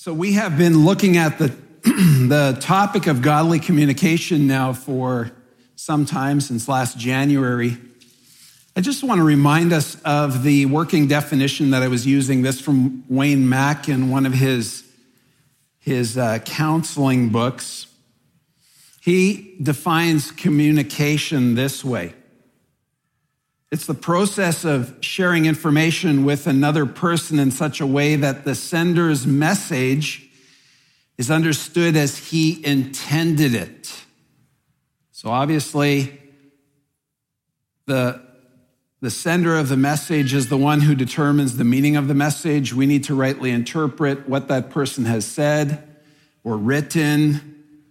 So we have been looking at the, the topic of godly communication now for some time, since last January. I just want to remind us of the working definition that I was using, this from Wayne Mack in one of his counseling books. He defines communication this way. It's the process of sharing information with another person in such a way that the sender's message is understood as he intended it. So obviously, the sender of the message is the one who determines the meaning of the message. We need to rightly interpret what that person has said or written.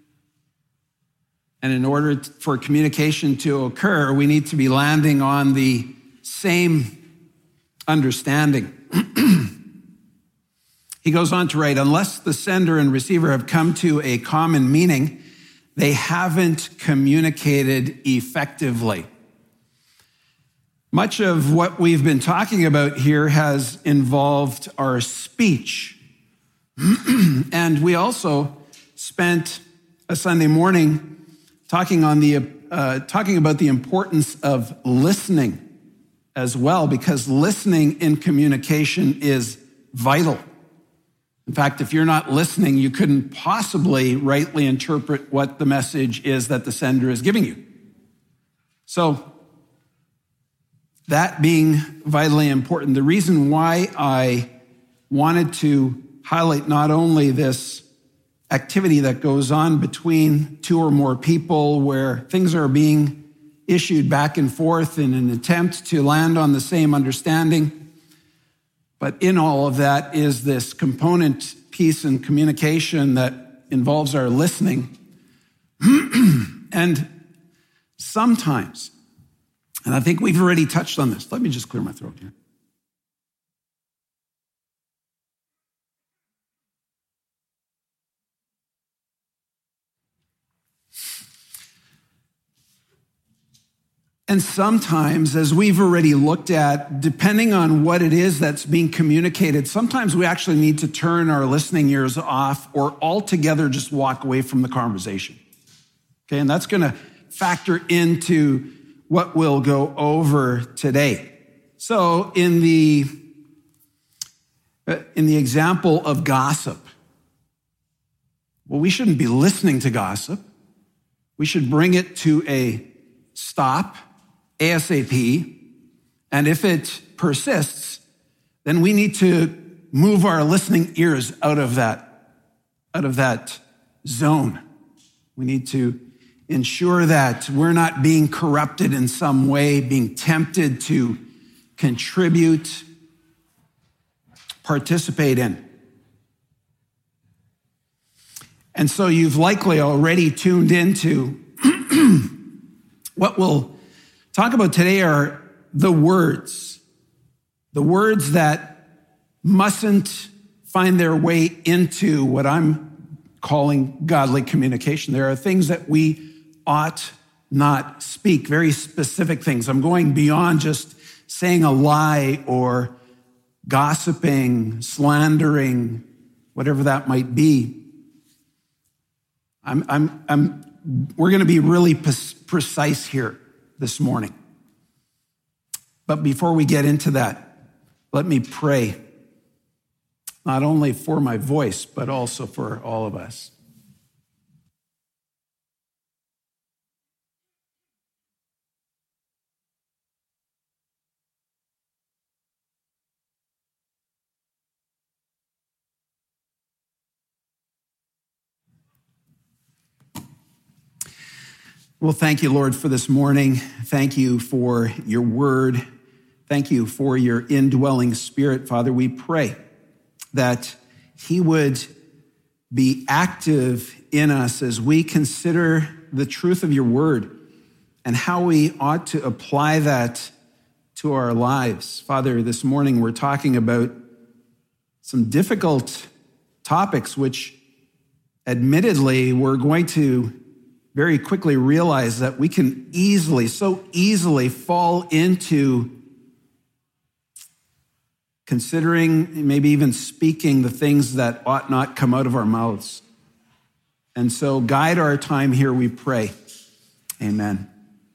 And in order for communication to occur, we need to be landing on the same understanding. He goes on to write, unless the sender and receiver have come to a common meaning, they haven't communicated effectively. Much of what we've been talking about here has involved our speech. And we also spent a Sunday morning talking about the importance of listening as well, because listening in communication is vital. In fact, if you're not listening, you couldn't possibly rightly interpret what the message is that the sender is giving you. So, that being vitally important, the reason why I wanted to highlight not only this activity that goes on between two or more people where things are being issued back and forth in an attempt to land on the same understanding, but in all of that is this component piece in communication that involves our listening. And sometimes, and I think we've already touched on this. Let me just clear my throat here. And sometimes, as we've already looked at, depending on what it is that's being communicated, sometimes we actually need to turn our listening ears off or altogether just walk away from the conversation. Okay, and that's going to factor into what we'll go over today. So in the example of gossip, well, we shouldn't be listening to gossip. We should bring it to a stop ASAP. And if it persists, then we need to move our listening ears out of that zone. We need to ensure that we're not being corrupted in some way, being tempted to contribute, participate in. And so you've likely already tuned into what we'll talk about today are the words that mustn't find their way into what I'm calling godly communication. There are things that we ought not speak, very specific things. I'm going beyond just saying a lie or gossiping, slandering, whatever that might be. We're going to be really precise here this morning. But before we get into that, let me pray, not only for my voice, but also for all of us. Well, thank you, Lord, for this morning. Thank you for your word. Thank you for your indwelling spirit. Father, we pray that he would be active in us as we consider the truth of your word and how we ought to apply that to our lives. Father, this morning we're talking about some difficult topics, which admittedly we're going to very quickly realize that we can so easily fall into considering, maybe even speaking the things that ought not come out of our mouths. And so guide our time here, we pray. Amen.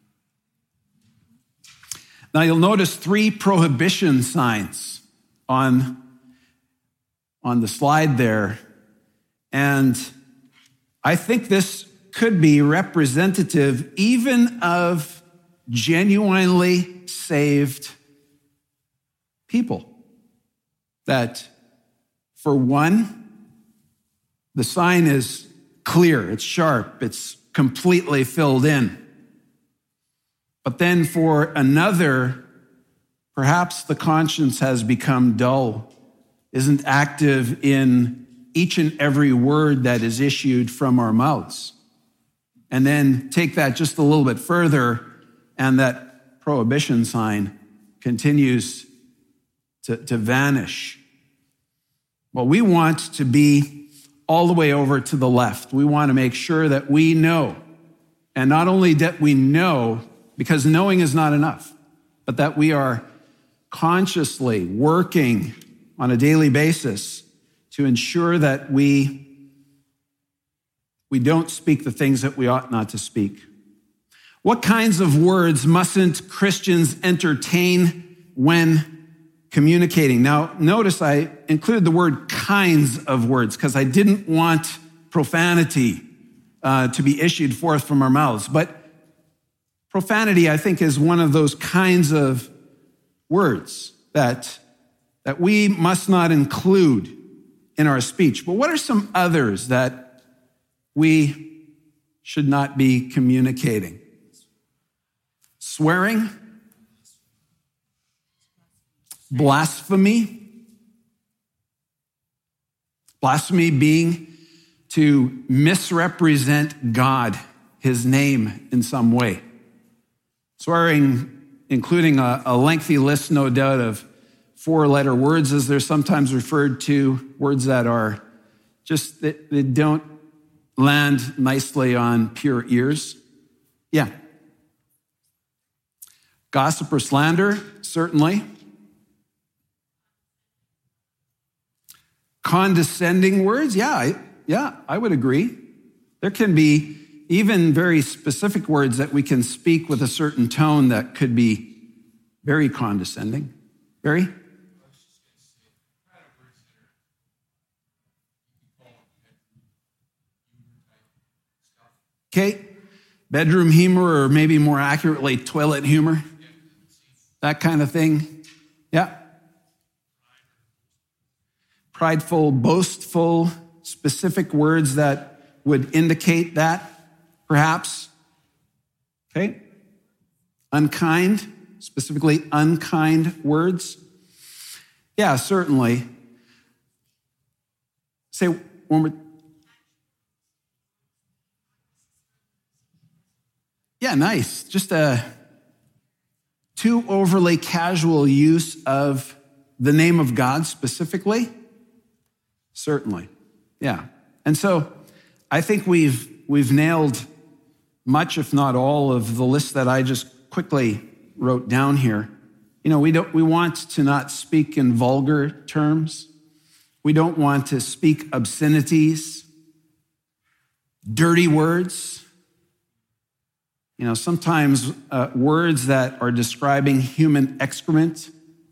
Now you'll notice 3 prohibition signs on the slide there. And I think this could be representative even of genuinely saved people. That, for one, the sign is clear, it's sharp, it's completely filled in. But then for another, perhaps the conscience has become dull, isn't active in each and every word that is issued from our mouths. And then take that just a little bit further, and that prohibition sign continues to vanish. Well, we want to be all the way over to the left. We want to make sure that we know, and not only that we know, because knowing is not enough, but that we are consciously working on a daily basis to ensure that we don't speak the things that we ought not to speak. What kinds of words mustn't Christians entertain when communicating? Now, notice I included the word kinds of words because I didn't want profanity to be issued forth from our mouths. But profanity, I think, is one of those kinds of words that we must not include in our speech. But what are some others that we should not be communicating? Swearing, blasphemy. Blasphemy being to misrepresent God, his name, in some way. Swearing, including a lengthy list, no doubt, of 4-letter words, as they're sometimes referred to, words that are just, they don't land nicely on pure ears. Yeah. Gossip or slander, certainly. Condescending words, yeah, I would agree. There can be even very specific words that we can speak with a certain tone that could be very condescending. Barry? Okay, bedroom humor, or maybe more accurately, toilet humor. That kind of thing. Yeah. Prideful, boastful, specific words that would indicate that, perhaps. Okay. Unkind, specifically unkind words. Yeah, certainly. Say one more. Yeah, nice. Just a too overly casual use of the name of God specifically. Certainly. Yeah. And so I think we've nailed much, if not all, of the list that I just quickly wrote down here. You know, we want to not speak in vulgar terms. We don't want to speak obscenities, dirty words. You know, sometimes words that are describing human excrement,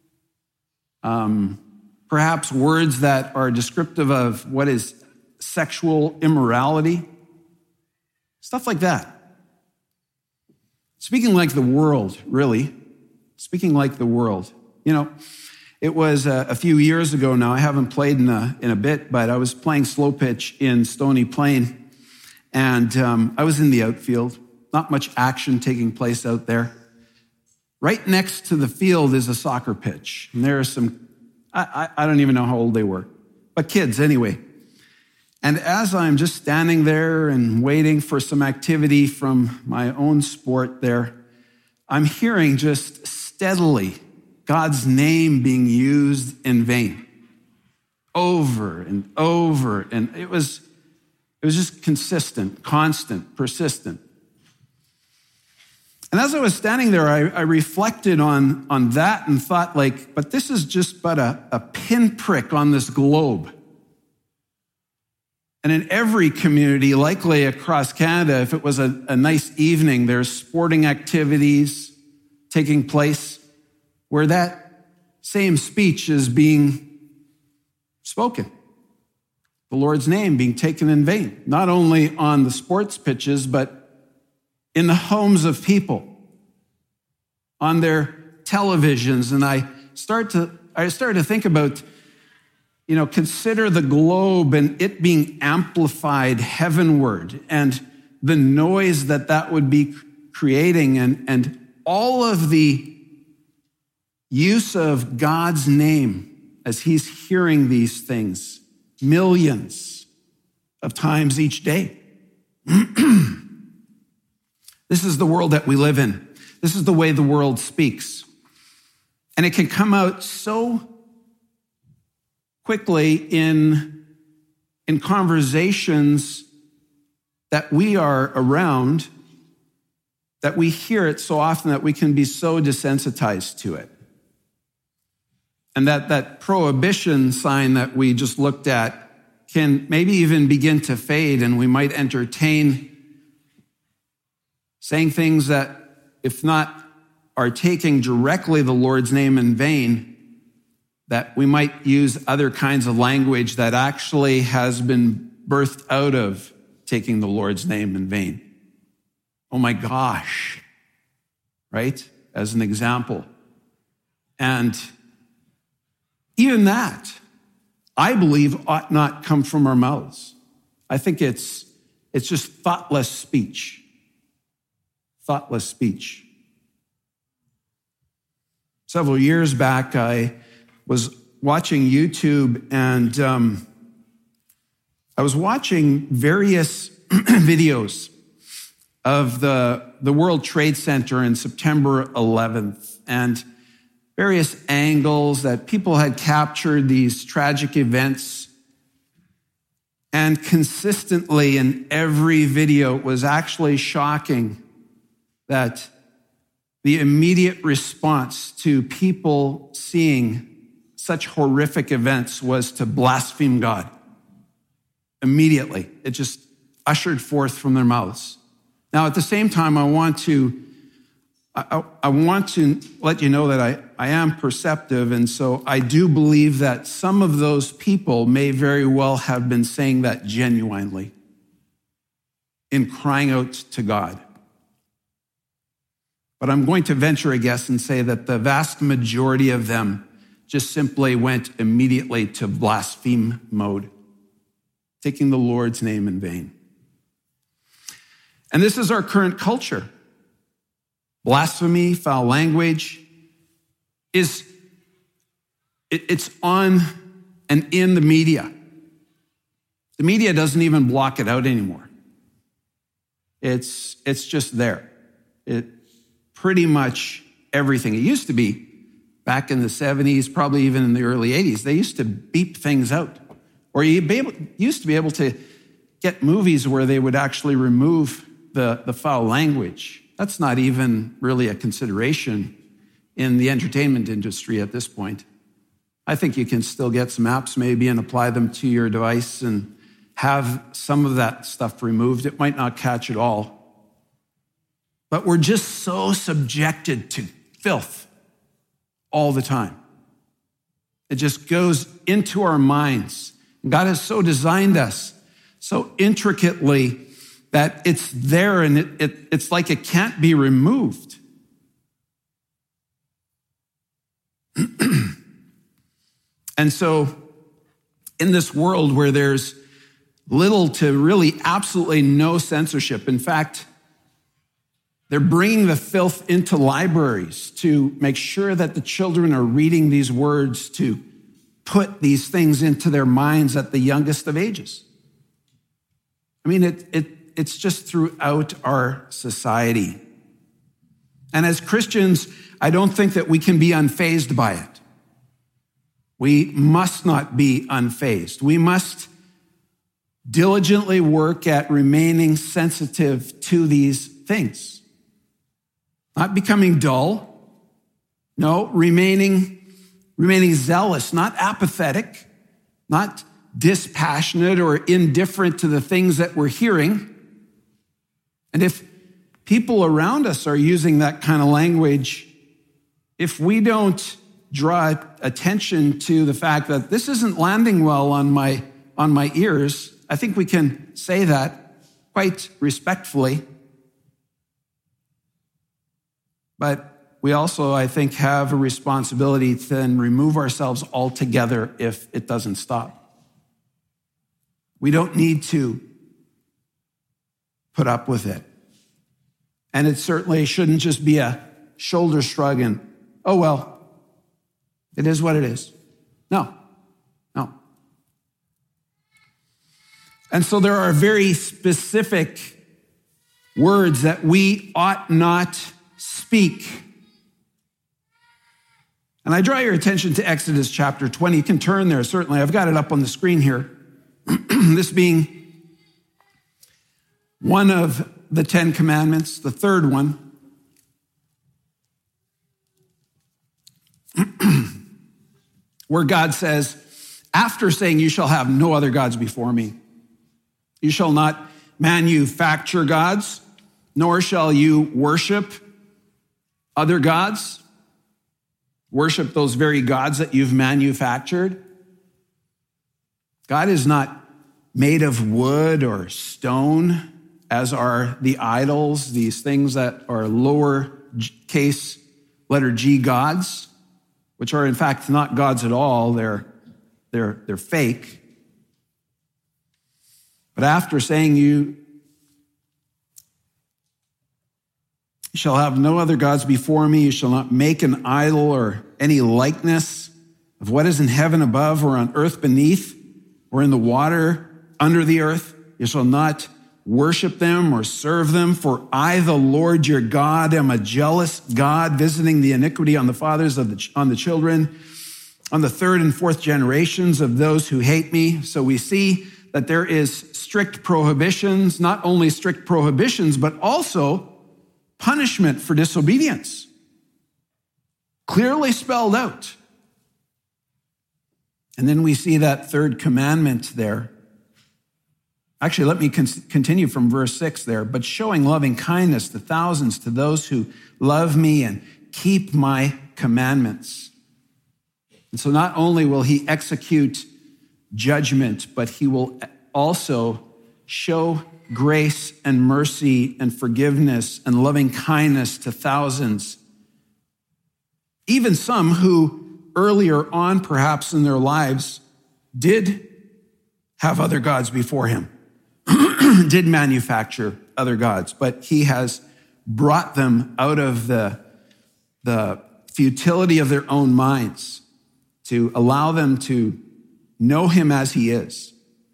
perhaps words that are descriptive of what is sexual immorality, stuff like that. Speaking like the world, really. Speaking like the world. You know, it was a few years ago now. I haven't played in a bit, but I was playing slow pitch in Stony Plain, and I was in the outfield. Not much action taking place out there. Right next to the field is a soccer pitch. And there are some, I don't even know how old they were, but kids anyway. And as I'm just standing there and waiting for some activity from my own sport there, I'm hearing just steadily God's name being used in vain. Over and over. And it was just consistent, constant, persistent. And as I was standing there, I reflected on that and thought, but this is just but a pinprick on this globe. And in every community, likely across Canada, if it was a nice evening, there's sporting activities taking place where that same speech is being spoken. The Lord's name being taken in vain, not only on the sports pitches, but in the homes of people, on their televisions. And I started to think about, consider the globe and it being amplified heavenward and the noise that would be creating and all of the use of God's name as he's hearing these things millions of times each day. This is the world that we live in. This is the way the world speaks. And it can come out so quickly in conversations that we are around, that we hear it so often that we can be so desensitized to it. And that prohibition sign that we just looked at can maybe even begin to fade, and we might entertain saying things that, if not are taking directly the Lord's name in vain, that we might use other kinds of language that actually has been birthed out of taking the Lord's name in vain. Oh my gosh, right? As an example. And even that, I believe, ought not come from our mouths. I think it's just thoughtless speech. Thoughtless speech. Several years back, I was watching YouTube, and I was watching various videos of the World Trade Center in September 11th, and various angles that people had captured these tragic events. And consistently in every video, it was actually shocking that the immediate response to people seeing such horrific events was to blaspheme God. Immediately. It just ushered forth from their mouths. Now, at the same time, I want to let you know that I am perceptive, and so I do believe that some of those people may very well have been saying that genuinely in crying out to God. But I'm going to venture a guess and say that the vast majority of them just simply went immediately to blaspheme mode, taking the Lord's name in vain. And this is our current culture. Blasphemy, foul language, it's on and in the media. The media doesn't even block it out anymore. It's just there. It pretty much everything. It used to be back in the 70s, probably even in the early 80s, they used to beep things out. Or you used to be able to get movies where they would actually remove the foul language. That's not even really a consideration in the entertainment industry at this point. I think you can still get some apps maybe and apply them to your device and have some of that stuff removed. It might not catch it all. But we're just so subjected to filth all the time. It just goes into our minds. God has so designed us so intricately that it's there and it's like it can't be removed. And so in this world where there's little to really absolutely no censorship, in fact, they're bringing the filth into libraries to make sure that the children are reading these words, to put these things into their minds at the youngest of ages. I mean, it's just throughout our society. And as Christians, I don't think that we can be unfazed by it. We must not be unfazed. We must diligently work at remaining sensitive to these things. not becoming dull. No, remaining zealous, not apathetic, not dispassionate or indifferent to the things that we're hearing. And if people around us are using that kind of language, if we don't draw attention to the fact that this isn't landing well on my ears, I think we can say that quite respectfully. But we also, I think, have a responsibility to then remove ourselves altogether if it doesn't stop. We don't need to put up with it. And it certainly shouldn't just be a shoulder shrug and, oh, well, it is what it is. No. And so there are very specific words that we ought not speak. And I draw your attention to Exodus chapter 20. You can turn there, certainly. I've got it up on the screen here. This being one of the 10 commandments, the third one. Where God says, after saying, you shall have no other gods before me. You shall not manufacture gods, nor shall you worship other gods. Worship those very gods that you've manufactured. God is not made of wood or stone, as are the idols, these things that are lower case letter G gods, which are in fact not gods at all. They're fake. But after saying you shall have no other gods before me, you shall not make an idol or any likeness of what is in heaven above or on earth beneath or in the water under the earth. You shall not worship them or serve them, for I, the Lord your God, am a jealous God, visiting the iniquity on the fathers on the children, on the third and fourth generations of those who hate me. So we see that there is strict prohibitions, not only strict prohibitions, but also punishment for disobedience. Clearly spelled out. And then we see that third commandment there. Actually, let me continue from verse 6 there. But showing loving kindness to thousands, to those who love me and keep my commandments. And so not only will he execute judgment, but he will also show grace and mercy and forgiveness and loving kindness to thousands. Even some who earlier on, perhaps in their lives, did have other gods before him, did manufacture other gods, but he has brought them out of the futility of their own minds to allow them to know him as he is.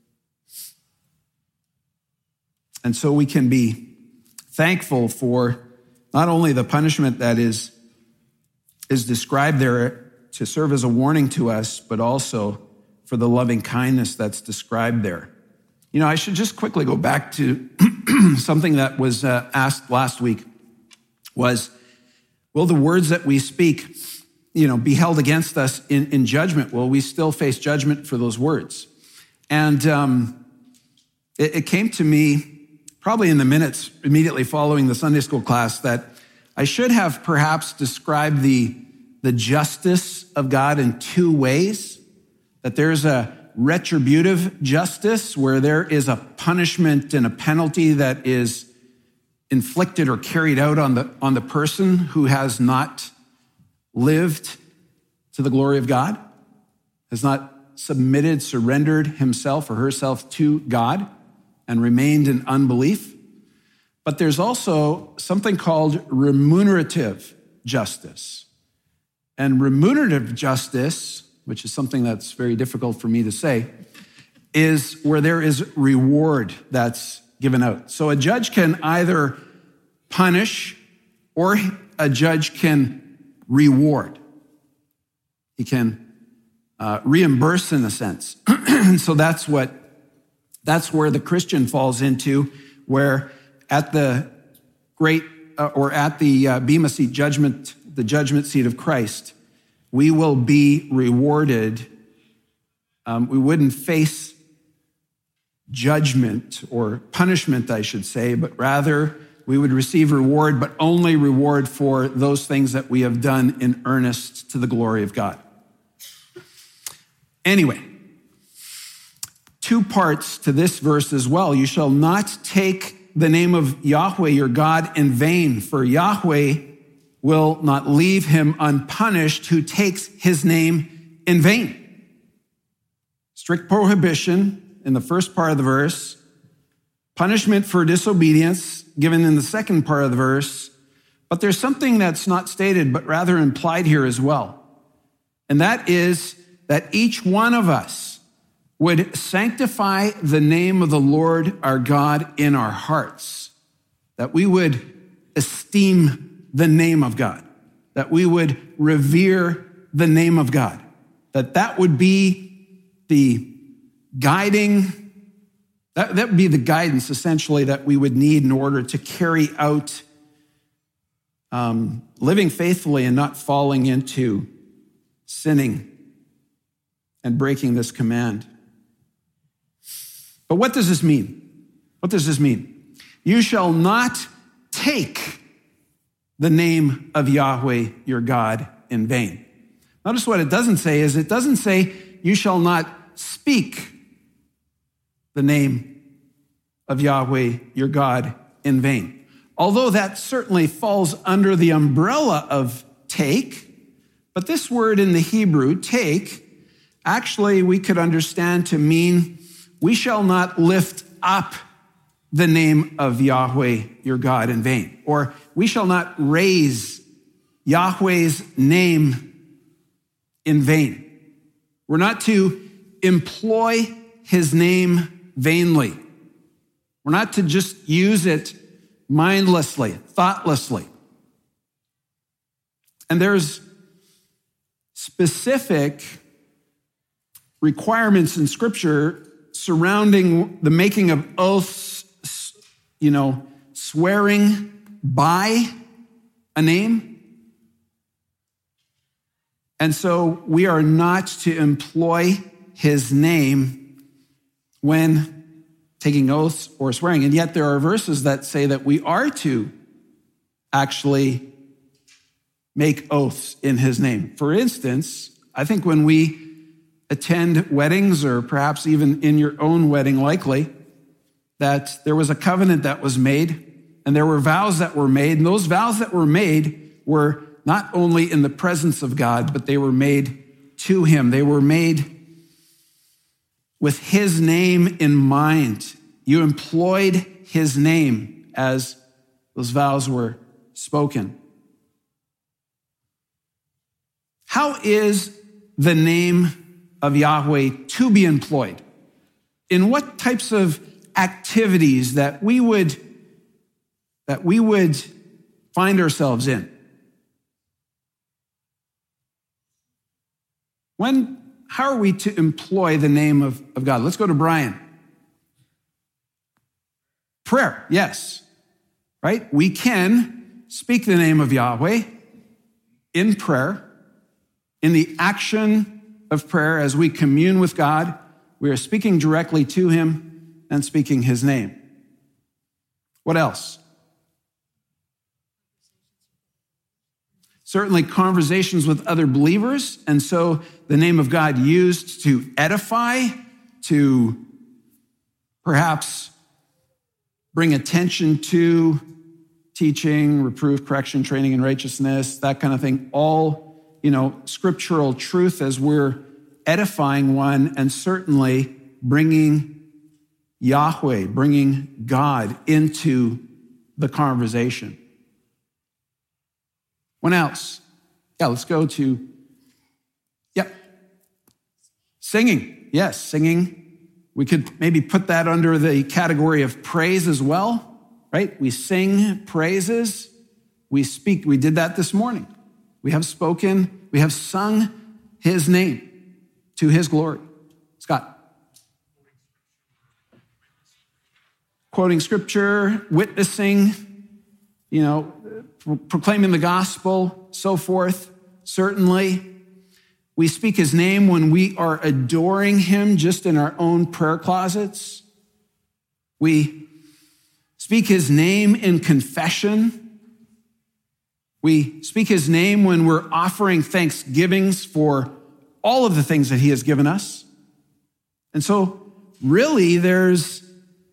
And so we can be thankful for not only the punishment that is described there to serve as a warning to us, but also for the loving kindness that's described there. You know, I should just quickly go back to something that was asked last week was, will the words that we speak, be held against us in judgment? Will we still face judgment for those words? And it came to me probably in the minutes immediately following the Sunday school class that I should have perhaps described the justice of God in two ways. That there's a retributive justice where there is a punishment and a penalty that is inflicted or carried out on the person who has not lived to the glory of God, has not surrendered himself or herself to God and remained in unbelief. But there's also something called remunerative justice. And remunerative justice, which is something that's very difficult for me to say, is where there is reward that's given out. So a judge can either punish or a judge can reward. He can reimburse in a sense. So that's where the Christian falls into, where at the great or at the Bema seat judgment, the judgment seat of Christ, we will be rewarded. We wouldn't face judgment or punishment, I should say, but rather we would receive reward, but only reward for those things that we have done in earnest to the glory of God. Anyway, two parts to this verse as well. You shall not take the name of Yahweh your God in vain, for Yahweh will not leave him unpunished who takes his name in vain. Strict prohibition in the first part of the verse, punishment for disobedience given in the second part of the verse, but there's something that's not stated but rather implied here as well. And that is that each one of us would sanctify the name of the Lord our God in our hearts, that we would esteem the name of God, that we would revere the name of God, that would be the guiding, that would be the guidance essentially that we would need in order to carry out living faithfully and not falling into sinning and breaking this command. But what does this mean? What does this mean? You shall not take the name of Yahweh your God in vain. Notice what it doesn't say is it doesn't say you shall not speak the name of Yahweh your God in vain. Although that certainly falls under the umbrella of take, but this word in the Hebrew, take, actually we could understand to mean we shall not lift up the name of Yahweh your God in vain, or we shall not raise Yahweh's name in vain. We're not to employ his name vainly. We're not to just use it mindlessly, thoughtlessly. And there's specific requirements in Scripture surrounding the making of oaths, swearing by a name. And so we are not to employ his name when taking oaths or swearing. And yet there are verses that say that we are to actually make oaths in his name. For instance, I think when we attend weddings, or perhaps even in your own wedding likely, that there was a covenant that was made and there were vows that were made. And those vows that were made were not only in the presence of God, but they were made to him. They were made with his name in mind. You employed his name as those vows were spoken. How is the name of Yahweh to be employed? In what types of activities that we would find ourselves in? How are we to employ the name of God? Let's go to Brian. Prayer, yes, right? We can speak the name of Yahweh in prayer, in the action of prayer. As we commune with God, we are speaking directly to him and speaking his name. What else? Certainly conversations with other believers, and so the name of God used to edify, to perhaps bring attention to teaching, reproof, correction, training in righteousness, that kind of thing. All, scriptural truth as we're edifying one, and certainly bringing Yahweh, bringing God into the conversation. What else? Yeah, let's go to, singing. Yes, singing. We could maybe put that under the category of praise as well, right? We sing praises. We speak. We did that this morning. We have spoken. We have sung his name to his glory. Scott. Quoting scripture, witnessing, proclaiming the gospel, so forth, certainly. We speak his name when we are adoring him just in our own prayer closets. We speak his name in confession. We speak his name when we're offering thanksgivings for all of the things that he has given us. And so really there's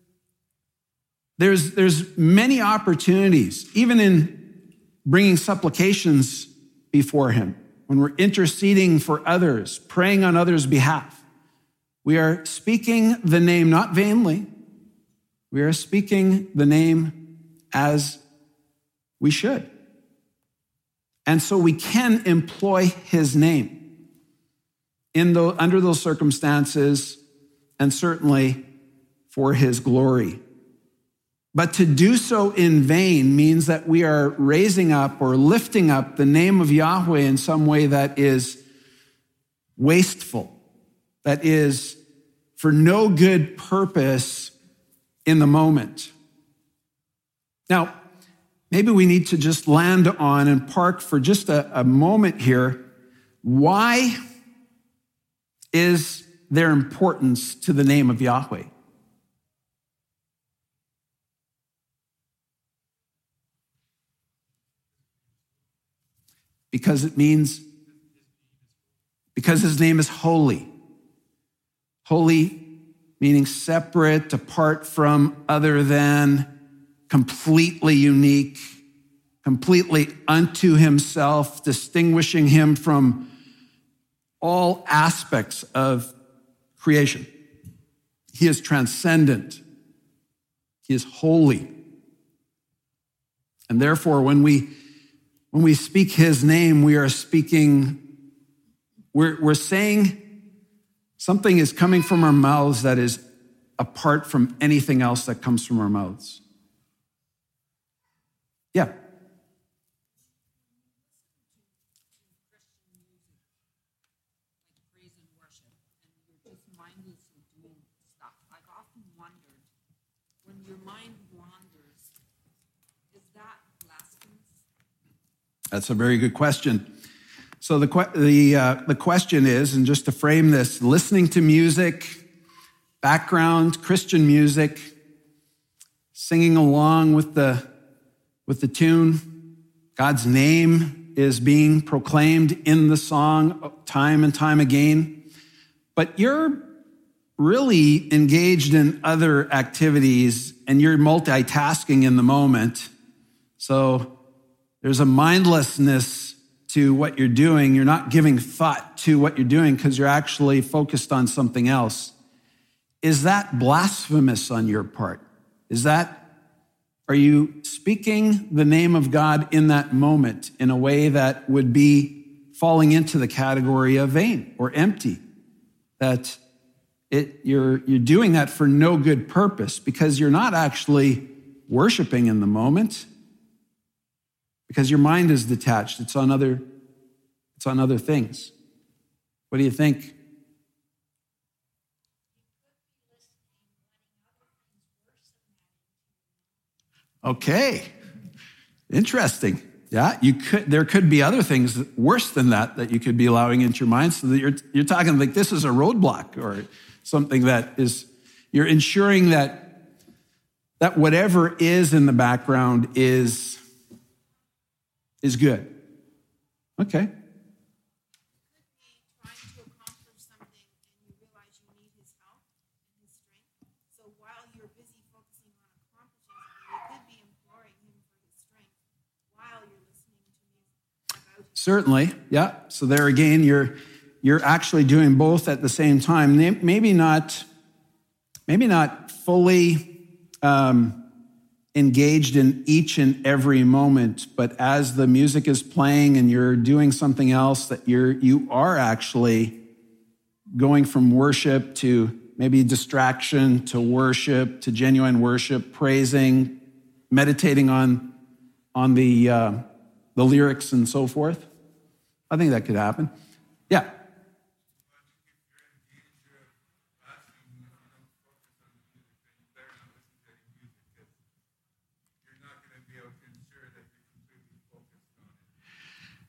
many opportunities, even in bringing supplications before him, when we're interceding for others, praying on others' behalf. We are speaking the name not vainly. We are speaking the name as we should. And so we can employ his name under those circumstances, and certainly for his glory. But to do so in vain means that we are raising up or lifting up the name of Yahweh in some way that is wasteful, that is for no good purpose in the moment. Now, maybe we need to just land on and park for just a moment here. Why is there importance to the name of Yahweh? Because his name is holy. Holy meaning separate, apart from, other than, completely unique, completely unto himself, distinguishing him from all aspects of creation. He is transcendent. He is holy. And therefore, when we speak his name, we are speaking, we're saying something is coming from our mouths that is apart from anything else that comes from our mouths. Yeah. That's a very good question. So the question is, and just to frame this, listening to music, background Christian music, singing along with the tune, God's name is being proclaimed in the song time and time again, but you're really engaged in other activities and you're multitasking in the moment. So there's a mindlessness to what you're doing. You're not giving thought to what you're doing because you're actually focused on something else. Is that blasphemous on your part? Are you speaking the name of God in that moment in a way that would be falling into the category of vain or empty? That you're doing that for no good purpose because you're not actually worshiping in the moment. Because your mind is detached. It's on other things. What do you think? Okay. Interesting. Yeah, there could be other things worse than that you could be allowing into your mind. So that you're talking like this is a roadblock or something that is, you're ensuring that whatever is in the background is good. Okay. Trying to accomplish something and you realize you need his help and his strength. So while you're busy focusing on accomplishing something, you could be imploring him for his strength while you're listening to music. Certainly, yeah. So there again, you're actually doing both at the same time. Maybe not fully engaged in each and every moment, but as the music is playing and you're doing something else, that you are actually going from worship to maybe distraction to worship to genuine worship, praising, meditating on the lyrics and so forth. I think that could happen. Yeah.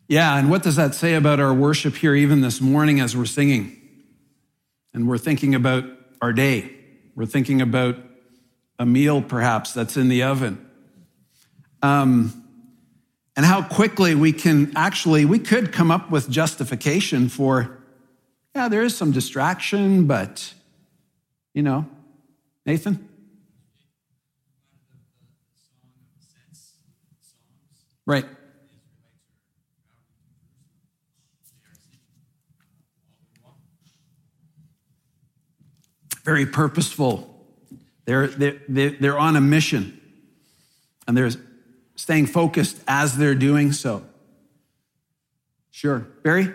Yeah, and what does that say about our worship here even this morning as we're singing? And we're thinking about our day. We're thinking about a meal perhaps that's in the oven. And how quickly we could come up with justification for, yeah, there is some distraction, but, Nathan? Right. Very purposeful. They're on a mission, and they're staying focused as they're doing so. Sure. Barry?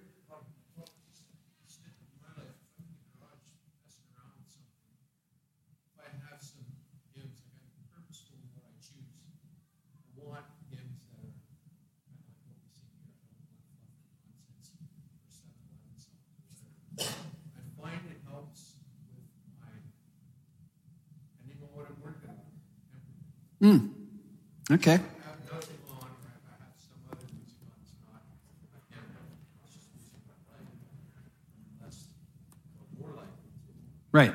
Okay. Right.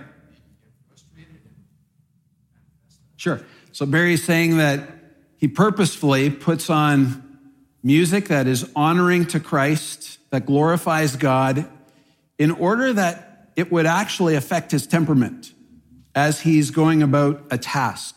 Sure. So Barry's saying that he purposefully puts on music that is honoring to Christ, that glorifies God, in order that it would actually affect his temperament as he's going about a task.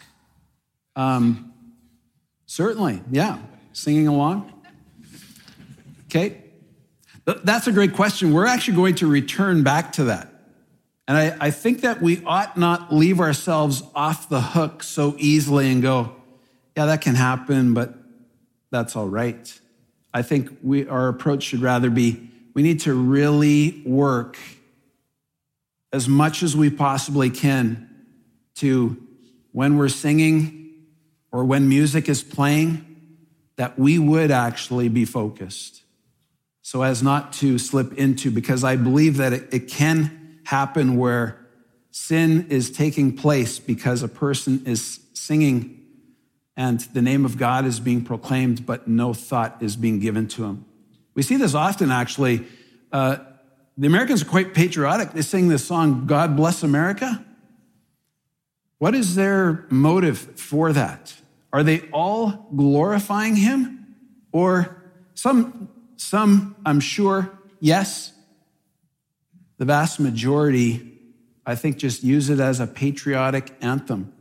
Certainly, yeah. Singing along. Okay. That's a great question. We're actually going to return back to that. And I think that we ought not leave ourselves off the hook so easily and go, yeah, that can happen, but that's all right. I think our approach should rather be, we need to really work as much as we possibly can to, when we're singing or when music is playing, that we would actually be focused so as not to slip into, because I believe that it can happen where sin is taking place because a person is singing and the name of God is being proclaimed, but no thought is being given to him. We see this often, actually. The Americans are quite patriotic. They sing this song, God Bless America. What is their motive for that? Are they all glorifying him? Or some, I'm sure, yes. The vast majority, I think, just use it as a patriotic anthem.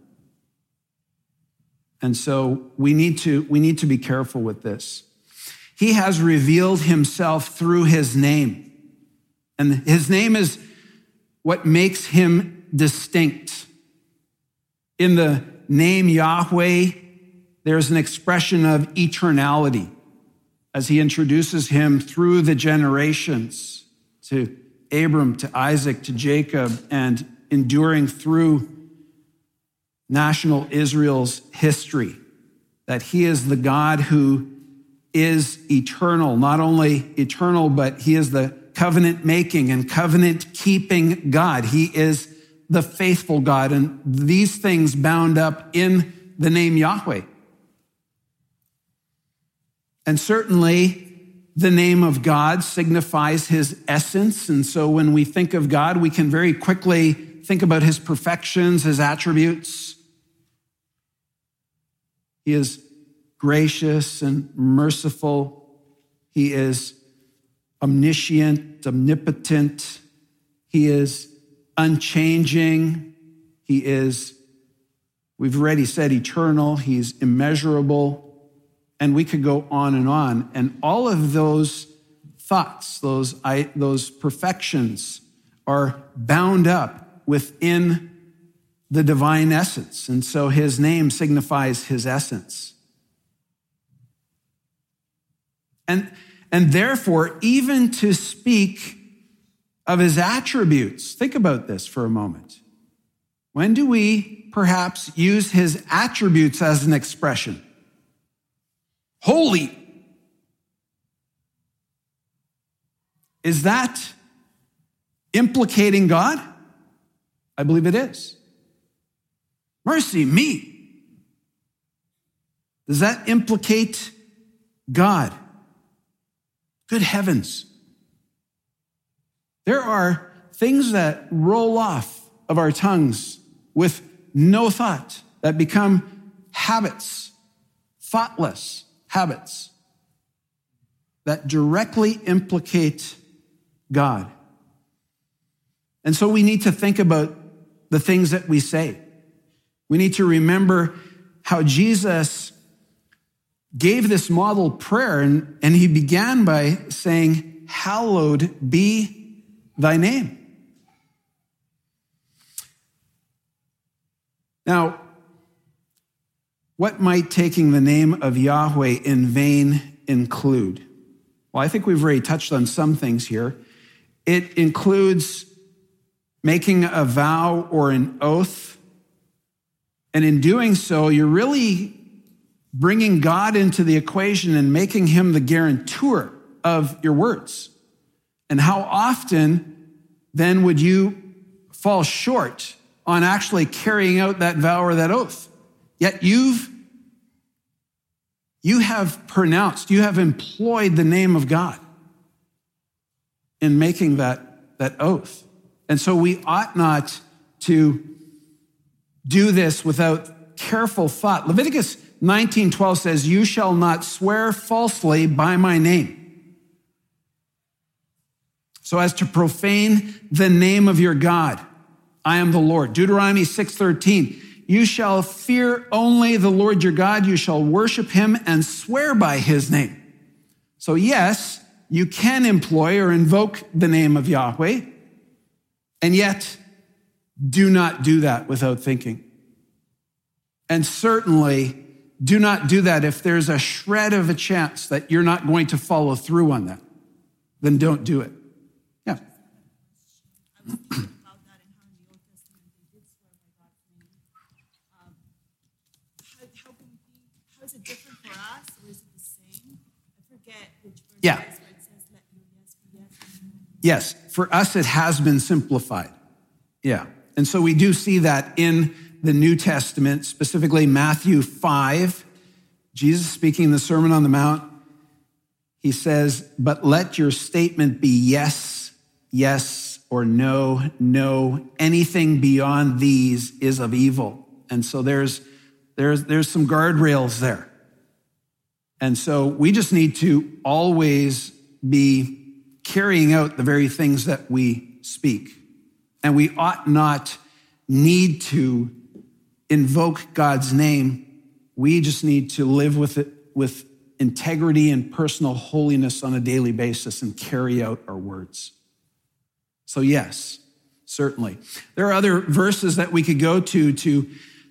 And so we need to be careful with this. He has revealed himself through his name. And his name is what makes him distinct. In the name Yahweh, there's an expression of eternality as he introduces him through the generations to Abram, to Isaac, to Jacob, and enduring through national Israel's history, that he is the God who is eternal, not only eternal, but he is the covenant-making and covenant-keeping God. He is the faithful God, and these things bound up in the name Yahweh. And certainly, the name of God signifies his essence. And so when we think of God, we can very quickly think about his perfections, his attributes. He is gracious and merciful. He is omniscient, omnipotent. He is unchanging. He is, we've already said, eternal. He's immeasurable. And we could go on. And all of those thoughts, those perfections are bound up within the divine essence. And so his name signifies his essence. And therefore, even to speak of his attributes, think about this for a moment. When do we perhaps use his attributes as an expression? Holy. Is that implicating God? I believe it is. Mercy me. Does that implicate God? Good heavens. There are things that roll off of our tongues with no thought that become habits, thoughtless habits that directly implicate God. And so we need to think about the things that we say. We need to remember how Jesus gave this model prayer, and he began by saying, "Hallowed be thy name." Now, what might taking the name of Yahweh in vain include? Well, I think we've already touched on some things here. It includes making a vow or an oath, and in doing so, you're really bringing God into the equation and making him the guarantor of your words. And how often then would you fall short on actually carrying out that vow or that oath? Yet you have pronounced, you have employed the name of God in making that oath. And so we ought not to do this without careful thought. Leviticus 19:12 says, "You shall not swear falsely by my name, so as to profane the name of your God. I am the Lord." Deuteronomy 6:13, "You shall fear only the Lord your God. You shall worship him and swear by his name." So yes, you can employ or invoke the name of Yahweh, and yet do not do that without thinking. And certainly do not do that if there's a shred of a chance that you're not going to follow through on that. Then don't do it. Yeah. I was thinking about that and how in the Old Testament they did swear by God's name. How is it different for us, or is it the same? I forget which verse Yeah. it is where it says, "Let your yes be yes." Yes, for us it has been simplified. Yeah. And so we do see that in the New Testament, specifically Matthew 5, Jesus speaking the Sermon on the Mount, he says, "But let your statement be yes, yes, or no, no. Anything beyond these is of evil." And so there's some guardrails there. And so we just need to always be carrying out the very things that we speak. And we ought not need to invoke God's name. We just need to live with it with integrity and personal holiness on a daily basis and carry out our words. So yes, certainly. There are other verses that we could go to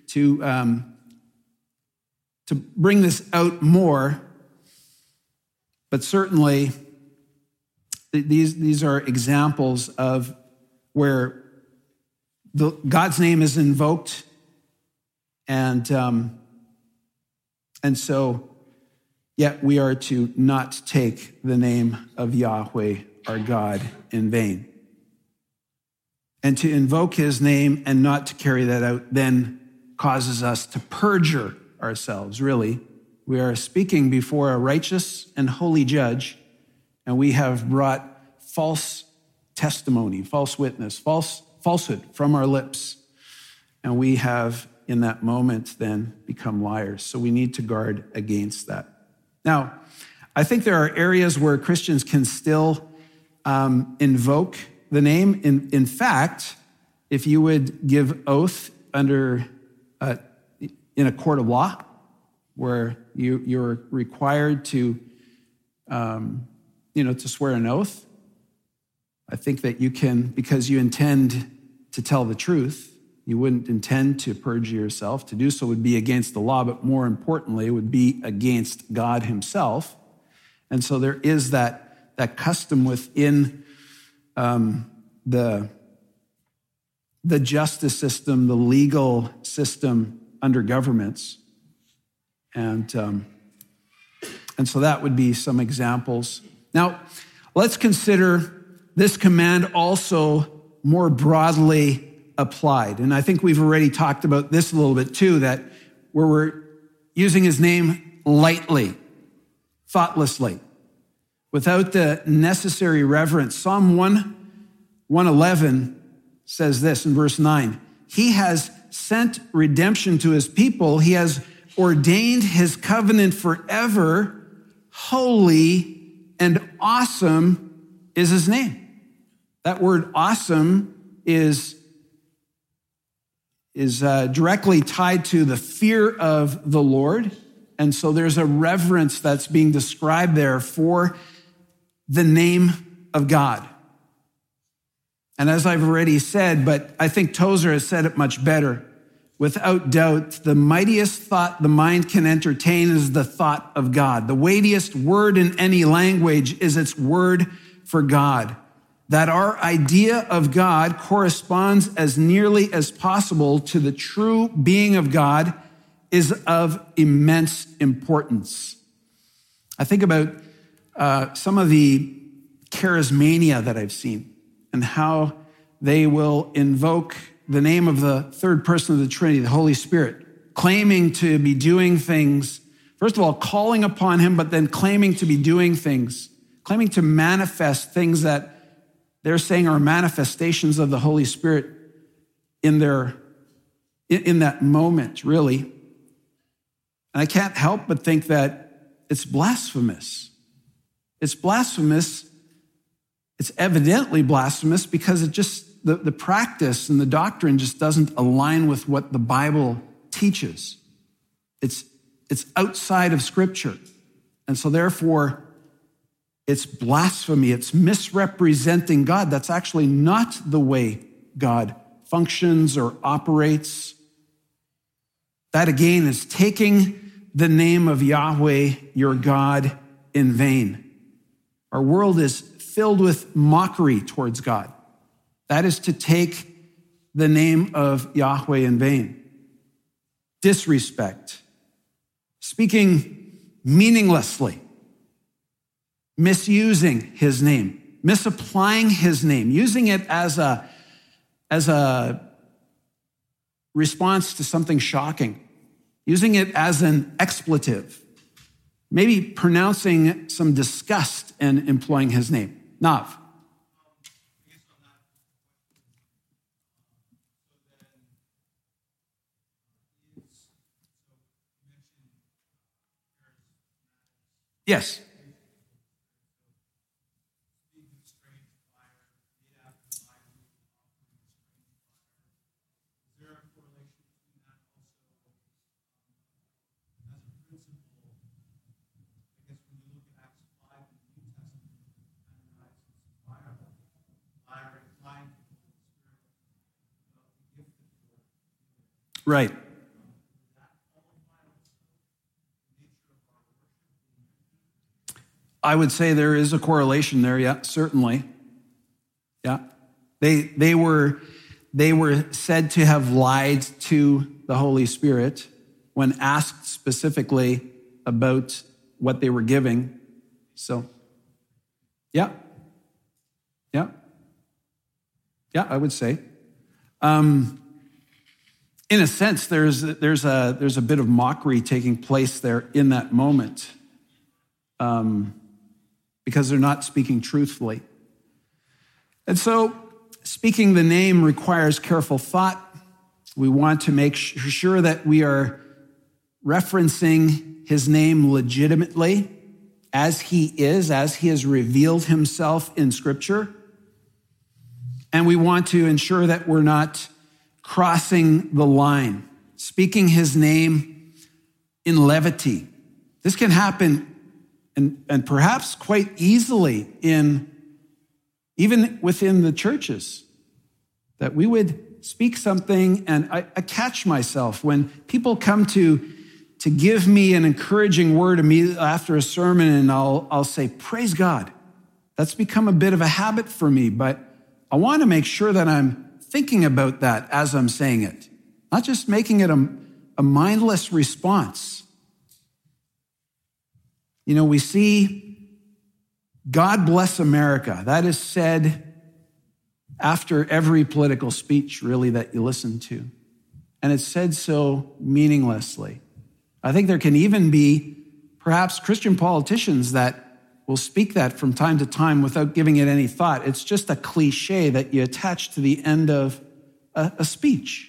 bring this out more, but certainly these are examples of where God's name is invoked, and so yet we are to not take the name of Yahweh, our God, in vain. And to invoke his name and not to carry that out then causes us to perjure ourselves, really. We are speaking before a righteous and holy judge, and we have brought false testimony, false witness, falsehood from our lips. And we have, in that moment, then become liars. So we need to guard against that. Now, I think there are areas where Christians can still invoke the name. In fact, if you would give oath under in a court of law, where you're required to swear an oath, I think that you can, because you intend to tell the truth, you wouldn't intend to perjure yourself. To do so would be against the law, but more importantly, it would be against God himself. And so there is that custom within the justice system, the legal system under governments. And so that would be some examples. Now, let's consider this command also more broadly applied. And I think we've already talked about this a little bit too, that where we're using his name lightly, thoughtlessly. without the necessary reverence. Psalm 111 says this in verse 9. He has sent redemption to his people. He has ordained his covenant forever. Holy and awesome is his name. That word awesome is directly tied to the fear of the Lord. And so there's a reverence that's being described there for the name of God. And as I've already said, but I think Tozer has said it much better, without doubt, the mightiest thought the mind can entertain is the thought of God. The weightiest word in any language is its word for God. That our idea of God corresponds as nearly as possible to the true being of God is of immense importance. I think about some of the charismania that I've seen and how they will invoke the name of the third person of the Trinity, the Holy Spirit, claiming to be doing things, first of all, calling upon him, but then claiming to be doing things, claiming to manifest things that they're saying are manifestations of the Holy Spirit in that moment, really. And I can't help but think that it's blasphemous. It's blasphemous. It's evidently blasphemous because it just, the practice and the doctrine just doesn't align with what the Bible teaches. It's outside of Scripture. And so therefore, it's blasphemy. It's misrepresenting God. That's actually not the way God functions or operates. That again is taking the name of Yahweh, your God, in vain. Our world is filled with mockery towards God. That is to take the name of Yahweh in vain. Disrespect. Speaking meaninglessly. Misusing his name. Misapplying his name. Using it as a response to something shocking. Using it as an expletive. Maybe pronouncing some disgust and employing his name. Nav. Yes. Right. I would say there is a correlation there, yeah, certainly. Yeah. They were said to have lied to the Holy Spirit when asked specifically about what they were giving. So, yeah. Yeah. Yeah, I would say. In a sense, there's a bit of mockery taking place there in that moment. Because they're not speaking truthfully. And so speaking the name requires careful thought. We want to make sure that we are referencing his name legitimately as he has revealed himself in Scripture. And we want to ensure that we're not crossing the line, speaking his name in levity. This can happen and perhaps quite easily even within the churches, that we would speak something, and I catch myself when people come to give me an encouraging word immediately after a sermon, and I'll say, praise God. That's become a bit of a habit for me, but I want to make sure that I'm thinking about that as I'm saying it, not just making it a mindless response. You know, we see God bless America. That is said after every political speech, really, that you listen to. And it's said so meaninglessly. I think there can even be perhaps Christian politicians that will speak that from time to time without giving it any thought. It's just a cliche that you attach to the end of a speech.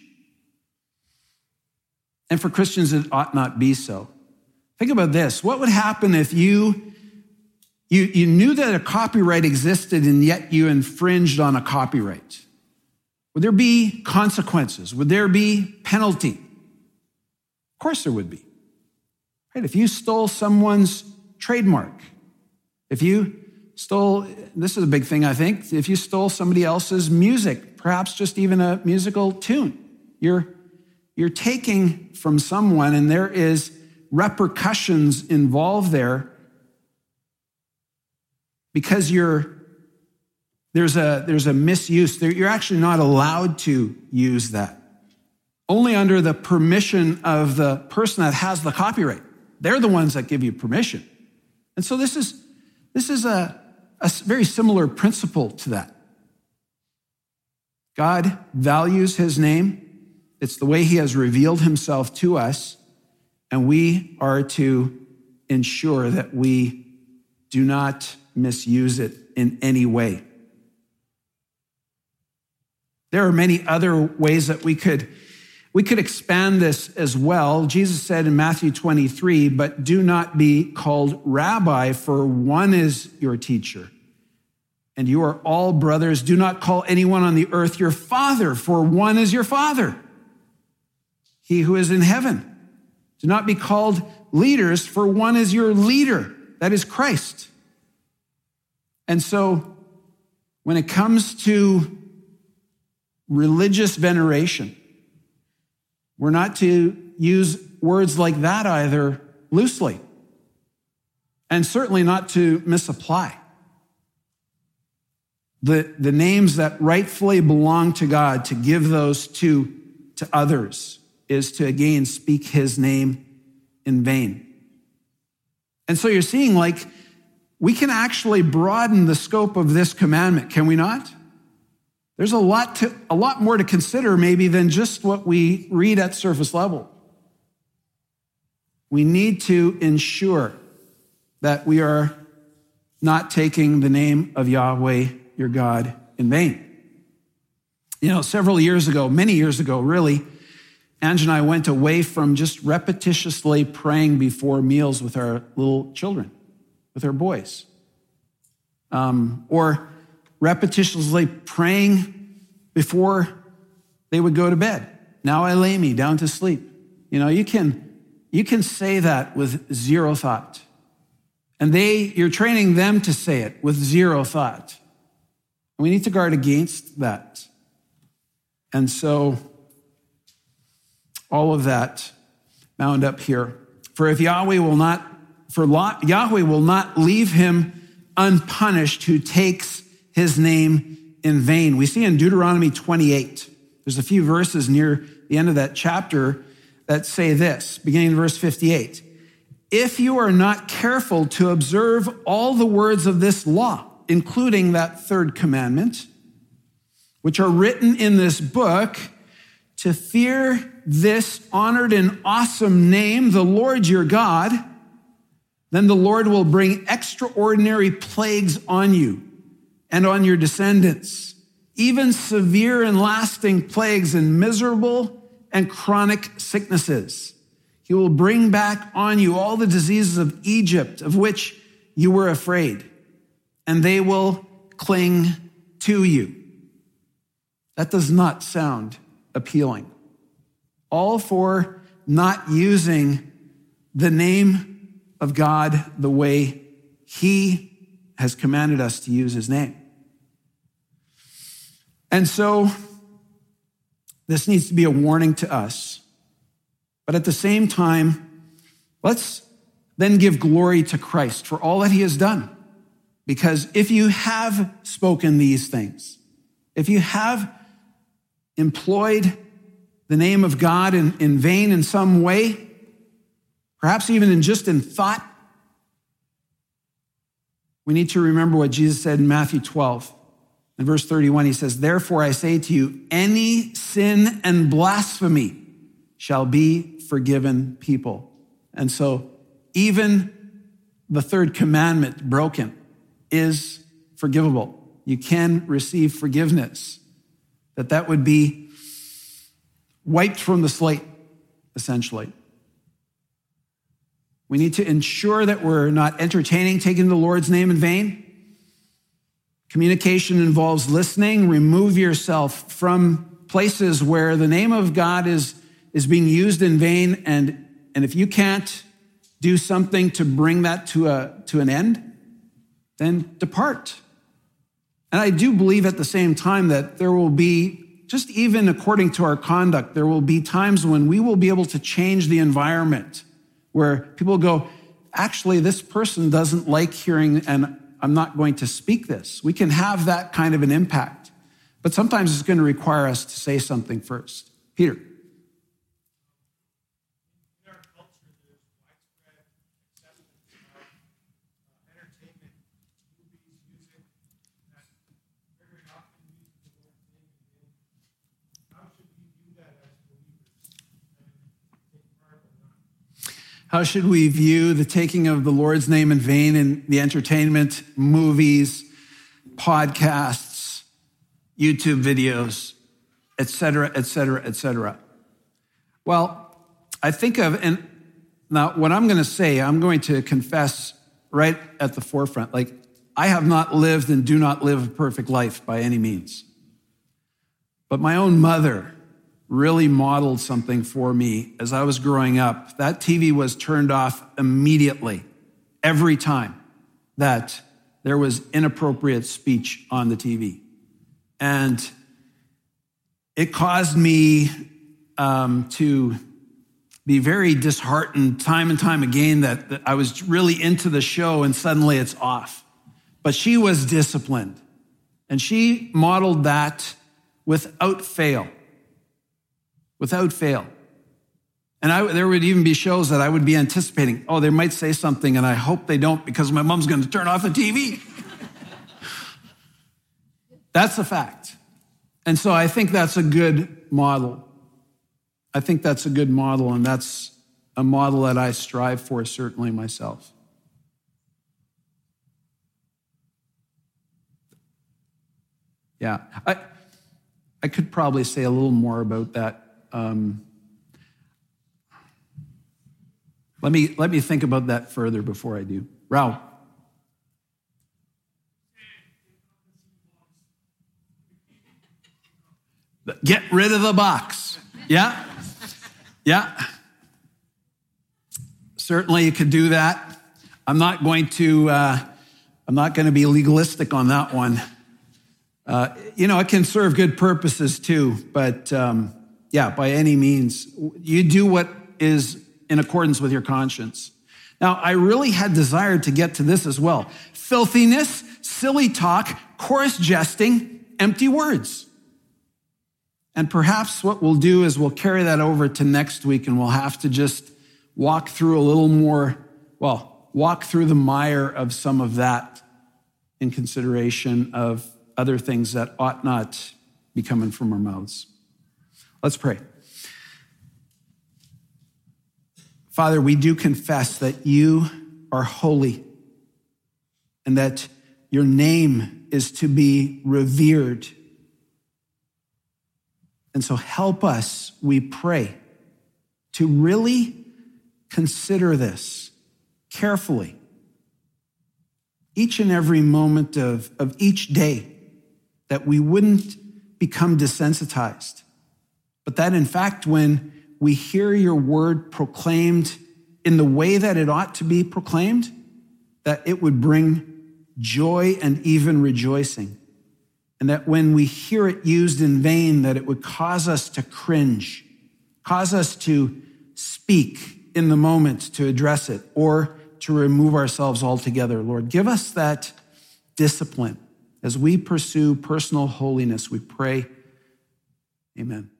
And for Christians, it ought not be so. Think about this. What would happen if you knew that a copyright existed and yet you infringed on a copyright? Would there be consequences? Would there be penalty? Of course there would be. Right? If you stole someone's trademark, if you stole, this is a big thing, I think, if you stole somebody else's music, perhaps just even a musical tune, you're taking from someone, and there is repercussions involved there because there's a misuse. You're actually not allowed to use that. Only under the permission of the person that has the copyright. They're the ones that give you permission. And so this is a very similar principle to that. God values his name. It's the way he has revealed himself to us, and we are to ensure that we do not misuse it in any way. There are many other ways that we could expand this as well. Jesus said in Matthew 23, "But do not be called rabbi, for one is your teacher, and you are all brothers. Do not call anyone on the earth your father, for one is your Father, he who is in heaven. Do not be called leaders, for one is your leader, that is Christ." And so when it comes to religious veneration, we're not to use words like that either loosely, and certainly not to misapply. The names that rightfully belong to God, to give those to others, is to again speak his name in vain. And so you're seeing, like, we can actually broaden the scope of this commandment, can we not? There's a lot more to consider maybe than just what we read at surface level. We need to ensure that we are not taking the name of Yahweh, your God, in vain. You know, many years ago, really, Ange and I went away from just repetitiously praying before meals with our little children, with our boys, or repetitiously praying before they would go to bed. "Now I lay me down to sleep." You know, you can say that with zero thought. And you're training them to say it with zero thought. And we need to guard against that. And so all of that bound up here. For Yahweh will not leave him unpunished who takes his name in vain. We see in Deuteronomy 28, there's a few verses near the end of that chapter that say this, beginning in verse 58. "If you are not careful to observe all the words of this law," including that third commandment, "which are written in this book, to fear this honored and awesome name, the Lord your God, then the Lord will bring extraordinary plagues on you and on your descendants, even severe and lasting plagues and miserable and chronic sicknesses. He will bring back on you all the diseases of Egypt, of which you were afraid, and they will cling to you." That does not sound appealing. All for not using the name of God the way he has commanded us to use his name. And so this needs to be a warning to us. But at the same time, let's then give glory to Christ for all that he has done. Because if you have spoken these things, if you have employed the name of God in vain in some way, perhaps even in thought, we need to remember what Jesus said in Matthew 12. In verse 31, he says, "Therefore I say to you, any sin and blasphemy shall be forgiven people." And so even the third commandment broken is forgivable. You can receive forgiveness. That would be wiped from the slate, essentially. We need to ensure that we're not entertaining, taking the Lord's name in vain. Communication involves listening. Remove yourself from places where the name of God is being used in vain. And if you can't do something to bring that to an end, then depart. And I do believe at the same time that there will be, just even according to our conduct, there will be times when we will be able to change the environment where people go, actually, this person doesn't like hearing, and I'm not going to speak this. We can have that kind of an impact. But sometimes it's going to require us to say something first. Peter. In our culture, there's widespread acceptance of entertainment, movies, music, that very often uses the Lord's name in vain. How should we view that as believers and take part or not? How should we view the taking of the Lord's name in vain in the entertainment, movies, podcasts, YouTube videos, et cetera, et cetera, et cetera? Well, I think of, and now what I'm going to say, I'm going to confess right at the forefront. Like, I have not lived and do not live a perfect life by any means. But my own mother really modeled something for me as I was growing up. That TV was turned off immediately, every time that there was inappropriate speech on the TV. And it caused me to be very disheartened time and time again that I was really into the show and suddenly it's off. But she was disciplined, and she modeled that without fail. Without fail. And there would even be shows that I would be anticipating, they might say something, and I hope they don't because my mom's going to turn off the TV. That's a fact. And so I think that's a good model. I think that's a good model, and that's a model that I strive for, certainly myself. Yeah, I could probably say a little more about that. Let me think about that further before I do. Raul. Get rid of the box. Yeah. Yeah. Certainly you could do that. I'm not going to be legalistic on that one. It can serve good purposes too, but by any means, you do what is in accordance with your conscience. Now, I really had desired to get to this as well. Filthiness, silly talk, coarse jesting, empty words. And perhaps what we'll do is we'll carry that over to next week, and we'll have to just walk through a little more, walk through the mire of some of that in consideration of other things that ought not be coming from our mouths. Let's pray. Father, we do confess that you are holy and that your name is to be revered. And so help us, we pray, to really consider this carefully. Each and every moment of each day, that we wouldn't become desensitized, but that in fact, when we hear your word proclaimed in the way that it ought to be proclaimed, that it would bring joy and even rejoicing. And that when we hear it used in vain, that it would cause us to cringe, cause us to speak in the moment to address it, or to remove ourselves altogether. Lord, give us that discipline as we pursue personal holiness, we pray. Amen.